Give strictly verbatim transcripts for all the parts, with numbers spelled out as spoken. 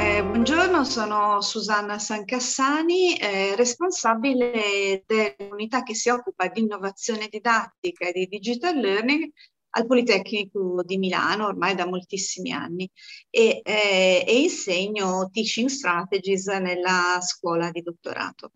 Eh, buongiorno, sono Susanna Sancassani, eh, responsabile dell'unità che si occupa di innovazione didattica e di digital learning al Politecnico di Milano ormai da moltissimi anni e, eh, e insegno Teaching Strategies nella scuola di dottorato.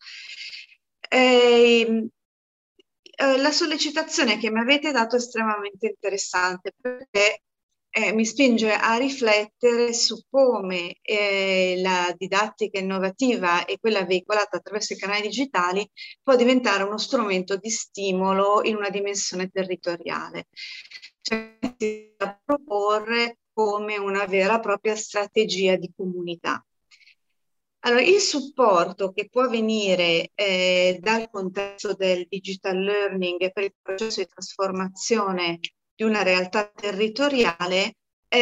Eh, eh, la sollecitazione che mi avete dato è estremamente interessante perché eh, mi spinge a riflettere su come eh, la didattica innovativa e quella veicolata attraverso i canali digitali può diventare uno strumento di stimolo in una dimensione territoriale, cioè da proporre come una vera e propria strategia di comunità. Allora, il supporto che può venire eh, dal contesto del digital learning per il processo di trasformazione di una realtà territoriale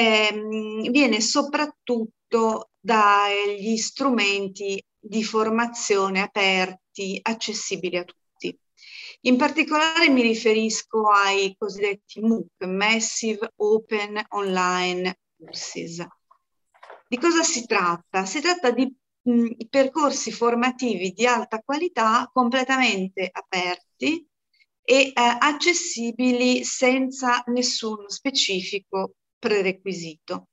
ehm, viene soprattutto dagli strumenti di formazione aperti, accessibili a tutti. In particolare mi riferisco ai cosiddetti MOOC, Massive Open Online Courses. Di cosa si tratta? Si tratta di mh, percorsi formativi di alta qualità completamente aperti e eh, accessibili senza nessun specifico prerequisito.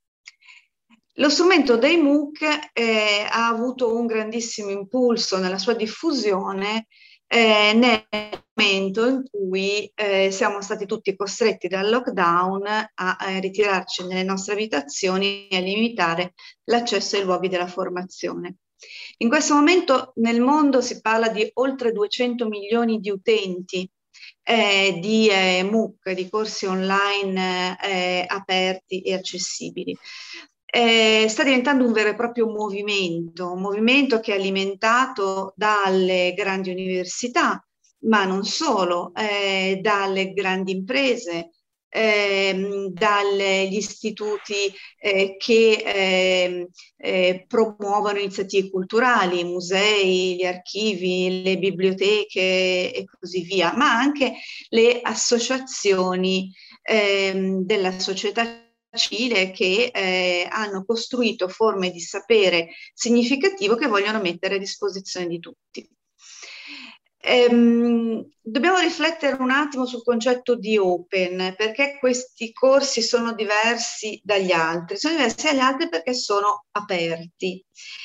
Lo strumento dei MOOC eh, ha avuto un grandissimo impulso nella sua diffusione eh, nel momento in cui eh, siamo stati tutti costretti dal lockdown a, a ritirarci nelle nostre abitazioni e a limitare l'accesso ai luoghi della formazione. In questo momento nel mondo si parla di oltre duecento milioni di utenti eh, di eh, MOOC, di corsi online eh, aperti e accessibili. Eh, sta diventando un vero e proprio movimento, un movimento che è alimentato dalle grandi università, ma non solo, eh, dalle grandi imprese, eh, dagli istituti eh, che eh, eh, promuovono iniziative culturali, i musei, gli archivi, le biblioteche e così via, ma anche le associazioni eh, della società civile che eh, hanno costruito forme di sapere significativo che vogliono mettere a disposizione di tutti. Ehm, dobbiamo riflettere un attimo sul concetto di open, perché questi corsi sono diversi dagli altri. Sono diversi dagli altri perché sono aperti.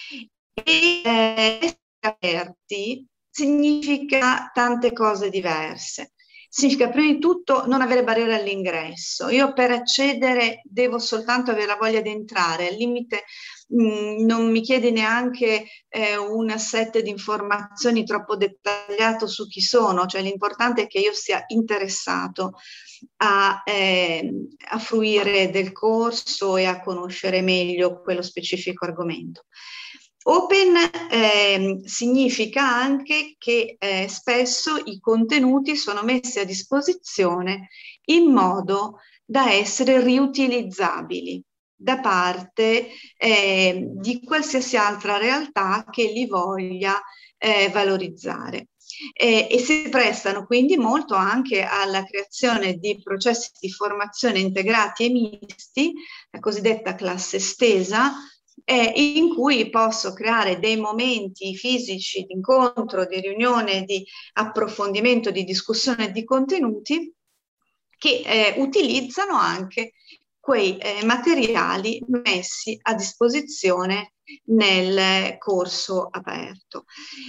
E eh, essere aperti significa tante cose diverse. Significa prima di tutto non avere barriere all'ingresso. Io per accedere devo soltanto avere la voglia di entrare, al limite mh, non mi chiede neanche eh, un set di informazioni troppo dettagliato su chi sono, cioè l'importante è che io sia interessato a, eh, a fruire del corso e a conoscere meglio quello specifico argomento. Open eh, significa anche che eh, spesso i contenuti sono messi a disposizione in modo da essere riutilizzabili da parte eh, di qualsiasi altra realtà che li voglia eh, valorizzare. Eh, e si prestano quindi molto anche alla creazione di processi di formazione integrati e misti, la cosiddetta classe estesa, Eh, in cui posso creare dei momenti fisici di incontro, di riunione, di approfondimento, di discussione di contenuti che eh, utilizzano anche quei eh, materiali messi a disposizione nel corso aperto.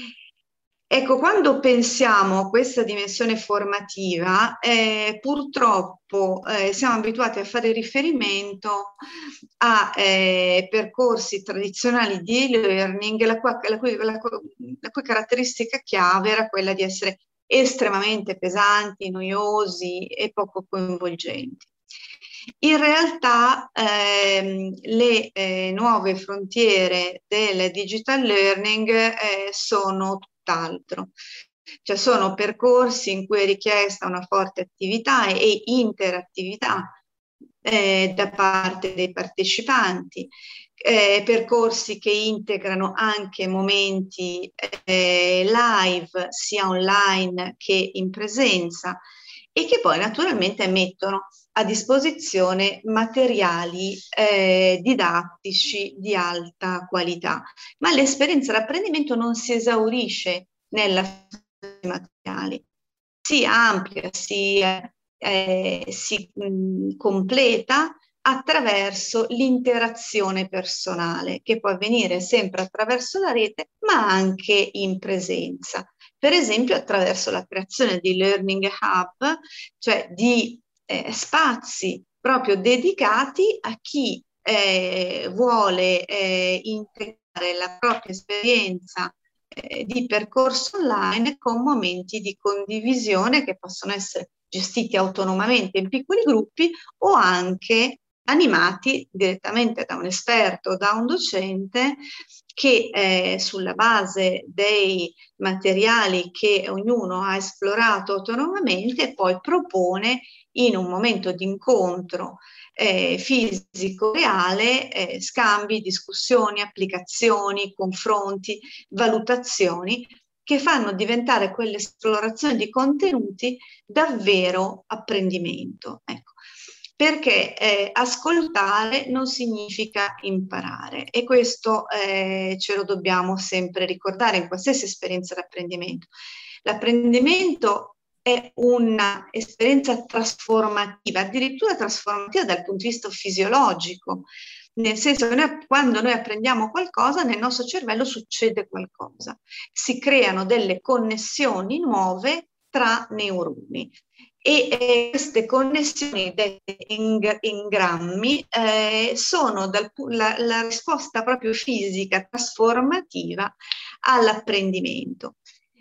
Ecco, quando pensiamo a questa dimensione formativa, eh, purtroppo eh, siamo abituati a fare riferimento a eh, percorsi tradizionali di e-learning, la, la, cui, la, la cui caratteristica chiave era quella di essere estremamente pesanti, noiosi e poco coinvolgenti. In realtà ehm, le eh, nuove frontiere del digital learning eh, sono tutt'altro. Cioè sono percorsi in cui è richiesta una forte attività e interattività eh, da parte dei partecipanti, eh, percorsi che integrano anche momenti eh, live sia online che in presenza e che poi naturalmente mettono a disposizione materiali eh, didattici di alta qualità. Ma l'esperienza d'apprendimento non si esaurisce nella materiali, si amplia, si, eh, si mh, completa attraverso l'interazione personale, che può avvenire sempre attraverso la rete, ma anche in presenza. Per esempio attraverso la creazione di learning hub, cioè di eh, spazi proprio dedicati a chi eh, vuole eh, integrare la propria esperienza eh, di percorso online con momenti di condivisione che possono essere gestiti autonomamente in piccoli gruppi o anche animati direttamente da un esperto o da un docente che eh, sulla base dei materiali che ognuno ha esplorato autonomamente poi propone in un momento di incontro eh, fisico reale eh, scambi, discussioni, applicazioni, confronti, valutazioni che fanno diventare quell'esplorazione di contenuti davvero apprendimento. Ecco. Perché eh, ascoltare non significa imparare e questo eh, ce lo dobbiamo sempre ricordare in qualsiasi esperienza d'apprendimento. L'apprendimento è un'esperienza trasformativa, addirittura trasformativa dal punto di vista fisiologico, nel senso che noi, quando noi apprendiamo qualcosa nel nostro cervello succede qualcosa, si creano delle connessioni nuove tra neuroni. E eh, queste connessioni dette in, in grammi eh, sono dal, la, la risposta proprio fisica trasformativa all'apprendimento,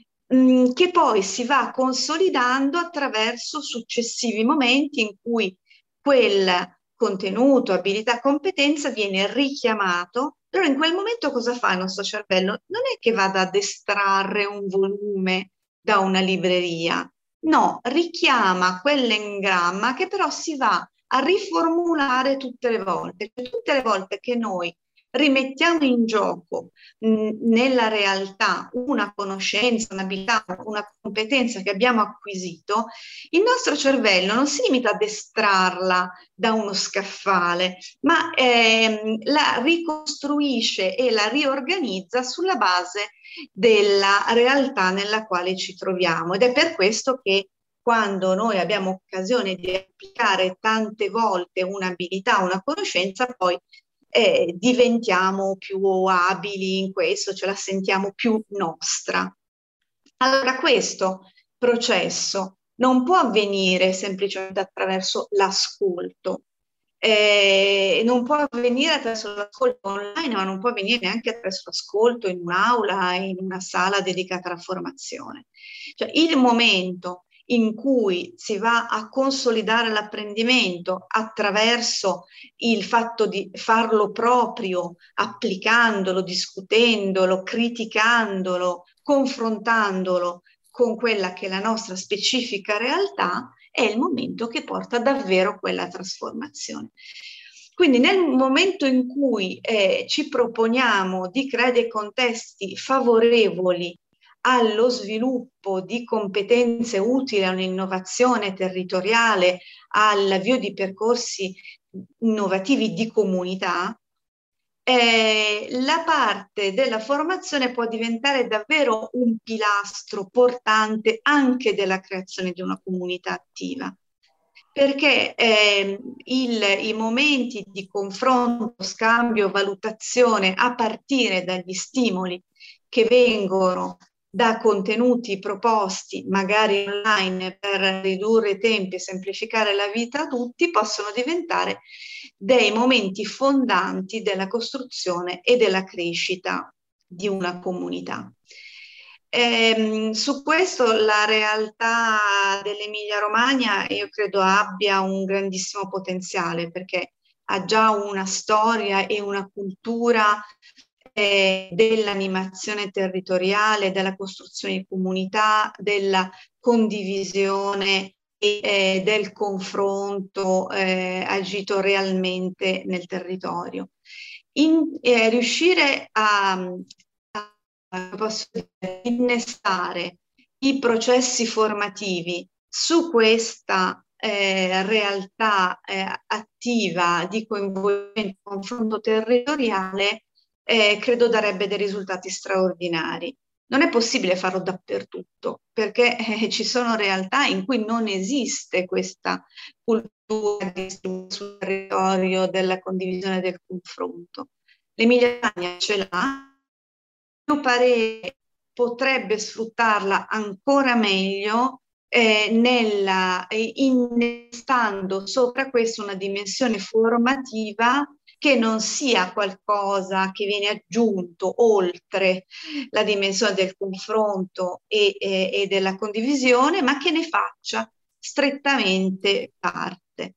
mh, che poi si va consolidando attraverso successivi momenti in cui quel contenuto, abilità, competenza viene richiamato. Allora in quel momento cosa fa il nostro cervello? Non è che vada ad estrarre un volume da una libreria, no, richiama quell'engramma che però si va a riformulare tutte le volte. Tutte le volte che noi rimettiamo in gioco mh, nella realtà una conoscenza, un'abilità, una competenza che abbiamo acquisito, il nostro cervello non si limita ad estrarla da uno scaffale, ma ehm, la ricostruisce e la riorganizza sulla base della realtà nella quale ci troviamo. Ed è per questo che quando noi abbiamo occasione di applicare tante volte un'abilità, una conoscenza, poi eh, diventiamo più abili in questo, ce la sentiamo più nostra. Allora questo processo non può avvenire semplicemente attraverso l'ascolto, eh, non può avvenire attraverso l'ascolto online, ma non può avvenire neanche attraverso l'ascolto in un'aula, in una sala dedicata alla formazione. Cioè, il momento in cui si va a consolidare l'apprendimento attraverso il fatto di farlo proprio, applicandolo, discutendolo, criticandolo, confrontandolo con quella che è la nostra specifica realtà, è il momento che porta davvero quella trasformazione. Quindi nel momento in cui eh, ci proponiamo di creare dei contesti favorevoli allo sviluppo di competenze utili a un'innovazione territoriale, all'avvio di percorsi innovativi di comunità, eh, la parte della formazione può diventare davvero un pilastro portante anche della creazione di una comunità attiva. Perché eh, il, i momenti di confronto, scambio, valutazione a partire dagli stimoli che vengono da contenuti proposti magari online per ridurre i tempi e semplificare la vita a tutti, possono diventare dei momenti fondanti della costruzione e della crescita di una comunità. Eh, su questo la realtà dell'Emilia Romagna io credo abbia un grandissimo potenziale perché ha già una storia e una cultura eh, dell'animazione territoriale, della costruzione di comunità, della condivisione e eh, del confronto eh, agito realmente nel territorio. In, eh, riuscire a posso dire, innestare i processi formativi su questa eh, realtà eh, attiva di coinvolgimento, confronto territoriale, eh, credo darebbe dei risultati straordinari. Non è possibile farlo dappertutto, perché eh, ci sono realtà in cui non esiste questa cultura di sul territorio della condivisione del confronto. L'Emilia-Romagna ce l'ha, a mio parere potrebbe sfruttarla ancora meglio eh, nella, eh, innestando sopra questo una dimensione formativa che non sia qualcosa che viene aggiunto oltre la dimensione del confronto e, e, e della condivisione, ma che ne faccia strettamente parte.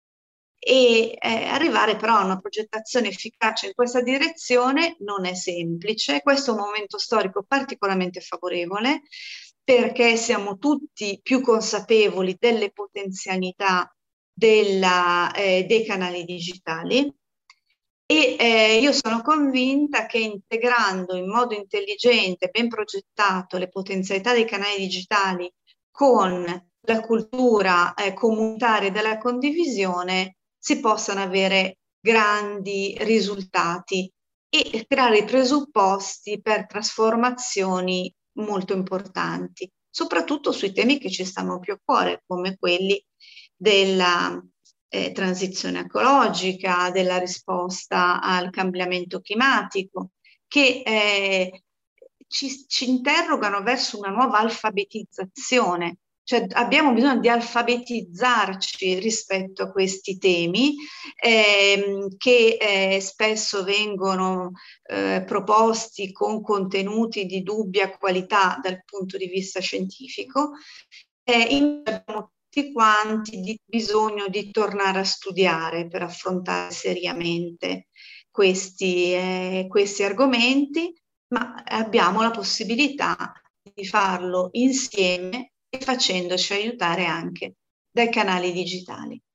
E eh, arrivare però a una progettazione efficace in questa direzione non è semplice. Questo è un momento storico particolarmente favorevole perché siamo tutti più consapevoli delle potenzialità della, eh, dei canali digitali e eh, io sono convinta che integrando in modo intelligente, ben progettato, le potenzialità dei canali digitali con la cultura eh, comunitaria della condivisione si possano avere grandi risultati e creare i presupposti per trasformazioni molto importanti, soprattutto sui temi che ci stanno più a cuore, come quelli della eh, transizione ecologica, della risposta al cambiamento climatico, che eh, ci, ci interrogano verso una nuova alfabetizzazione. Cioè abbiamo bisogno di alfabetizzarci rispetto a questi temi ehm, che eh, spesso vengono eh, proposti con contenuti di dubbia qualità dal punto di vista scientifico. Eh, abbiamo tutti quanti di bisogno di tornare a studiare per affrontare seriamente questi, eh, questi argomenti, ma abbiamo la possibilità di farlo insieme e facendoci aiutare anche dai canali digitali.